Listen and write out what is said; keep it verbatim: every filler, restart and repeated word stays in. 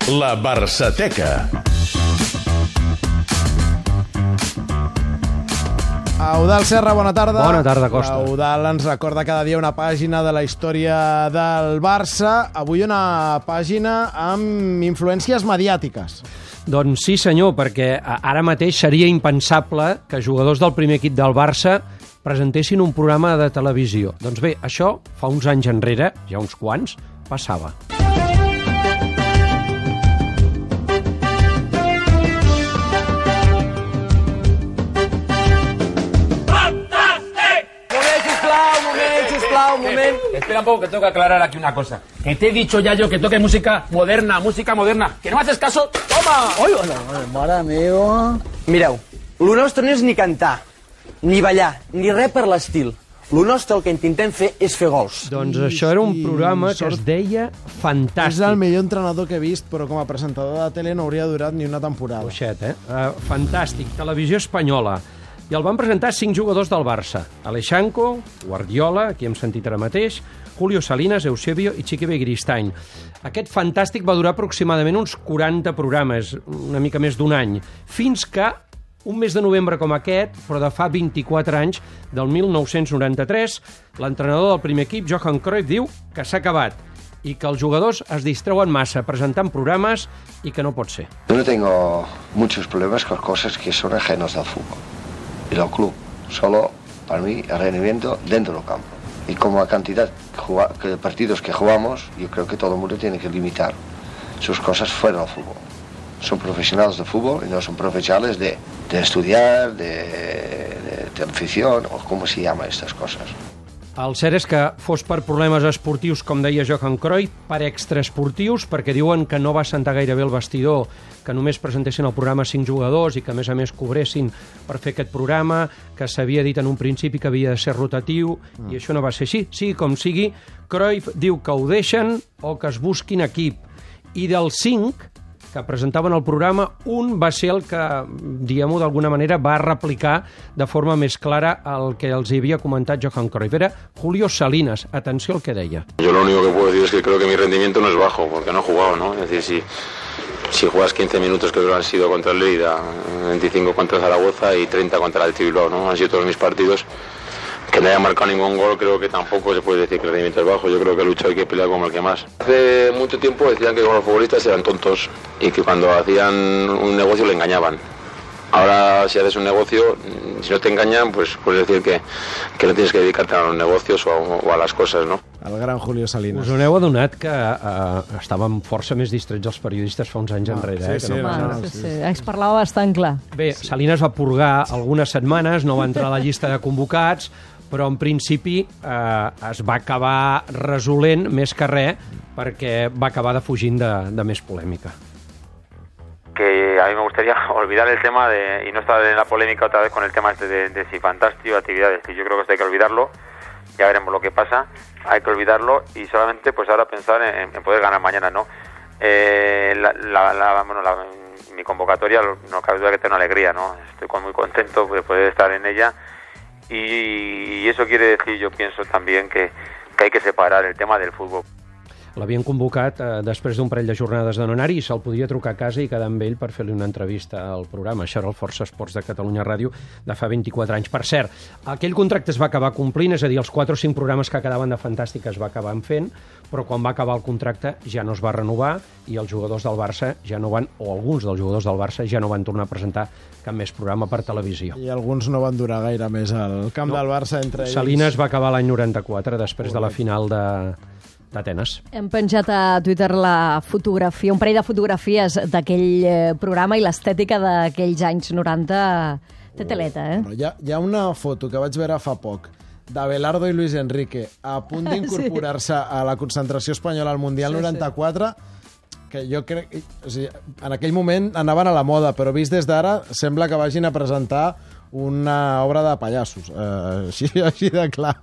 La Barçateca. Eudald Serra, bona tarda. Bona tarda, Costa. Eudald ens recorda cada dia una pàgina de la història del Barça. Avui una pàgina amb influències mediàtiques. Doncs sí, senyor, perquè ara mateix seria impensable que jugadors del primer equip del Barça presentessin un programa de televisió. Doncs bé, això fa uns anys enrere, ja uns quants, passava. Un momento. Espera un poco, que tengo que aclarar aquí una cosa. Que te he dicho ya yo que toque música moderna, música moderna. ¿Que no haces caso? ¡Toma! Oi, no, mare meva... Mireu, lo nostre no és ni cantar, ni ballar, ni res per l'estil. Lo nostre el que intentem fer és fer gols. Doncs això era un programa que es deia Fantàstic. És el millor entrenador que he vist, però com a presentador de tele no hauria durat ni una temporada. Oixet, eh? Uh, fantàstic. Televisió espanyola. I el van presentar cinc jugadors del Barça. Aleixanco, Guardiola, aquí hem sentit ara mateix, Julio Salinas, Eusebio i Chiqui Begiristain. Aquest Fantàstic va durar aproximadament uns quaranta programes, una mica més d'un any, fins que un mes de novembre com aquest, però de fa vint-i-quatre anys, del mil nou-cents noranta-tres, l'entrenador del primer equip, Johan Cruyff, diu que s'ha acabat i que els jugadors es distreuen massa presentant programes i que no pot ser. Yo no tengo muchos problemas con cosas que son ajenos al fútbol y al club. Solo, para mí, el rendimiento dentro del campo. Y como la cantidad de partidos que jugamos, yo creo que todo el mundo tiene que limitar sus cosas fuera del fútbol. Son profesionales de fútbol y no son profesionales de, de estudiar, de, de, de afición, o cómo se llama estas cosas. El cert és que fos per problemes esportius, com deia Johan Cruyff, per extraesportius, perquè diuen que no va sentar gaire bé el vestidor, que només presentessin el programa cinc jugadors i que, a més a més, cobressin per fer aquest programa, que s'havia dit en un principi que havia de ser rotatiu, mm. i això no va ser així. Sigui com sigui, Cruyff diu que ho deixen o que es busquin equip. I dels cinc que presentaven el programa, un va ser el que, diguem-ho d'alguna manera, va replicar de forma més clara el que els havia comentat Johan Cruyff. Era Julio Salinas. Atenció al que deia. Yo lo único que puedo decir es que creo que mi rendimiento no es bajo, porque no he jugado, ¿no? Es decir, si, si juegas quince minutos, que creo que han sido contra el Lleida, veinticinco contra Zaragoza y treinta contra el Bilbao, ¿no? Han sido todos mis partidos. Que no haya marcado ningún gol, creo que tampoco se puede decir que el rendimiento es bajo. Yo creo que he luchado y que he peleado como el que más. Hace mucho tiempo decían que los futbolistas eran tontos y que cuando hacían un negocio le engañaban. Ahora, si haces un negocio, si no te engañan, pues puedes decir que, que no tienes que dedicarte a los negocios o a, o a las cosas, ¿no? El gran Julio Salinas. Us n'heu adonat que uh, estàvem força més distrets els periodistes fa uns anys ah, enrere. Sí, eh, sí, que no no, Ah, sí, sí. Es parlava bastant clar. Bé, Salinas va purgar algunes setmanes, no va entrar a la llista de convocats, però en principi eh, es va acabar resolent més que res perquè va acabar defugint de, de més polèmica. Que a mí me gustaría olvidar el tema de, y no estar en la polémica otra vez con el tema este de, de si fantástico, actividades, que yo creo que esto hay que olvidarlo, ya veremos lo que pasa, hay que olvidarlo y solamente pues ahora pensar en, en poder ganar mañana, ¿no? Eh, la, la, la, bueno, la, mi convocatoria, no cabe duda que tengo una alegría, ¿no? Estoy muy contento de poder estar en ella. Y eso quiere decir, yo pienso también que, que hay que separar el tema del fútbol. L'havien convocat eh, després d'un parell de jornades de no anar-hi i se'l podia trucar a casa i quedar amb ell per fer-li una entrevista al programa. Això era el Força Esports de Catalunya Ràdio de fa vint-i-quatre anys. Per cert, aquell contracte es va acabar complint, és a dir, els quatre o cinc programes que quedaven de Fantàstic es va acabar fent, però quan va acabar el contracte ja no es va renovar i els jugadors del Barça ja no van, o alguns dels jugadors del Barça ja no van tornar a presentar cap més programa per televisió. I alguns no van durar gaire més al camp no. del Barça entre ells. Salinas va acabar l'any noranta-quatre, després Correcte. de la final de d'Atenes. Hem penjat a Twitter la fotografia, un parell de fotografies d'aquell eh, programa i l'estètica d'aquells anys noranta té teleta, eh? Bueno, hi, ha, hi ha una foto que vaig veure fa poc d'Abelardo i Luis Enrique a punt d'incorporar-se sí. a la concentració espanyola al Mundial sí, noranta-quatre, sí. que jo crec... O sigui, en aquell moment anaven a la moda, però vist des d'ara sembla que vagin a presentar una obra de pallassos. Eh, així, així de clar.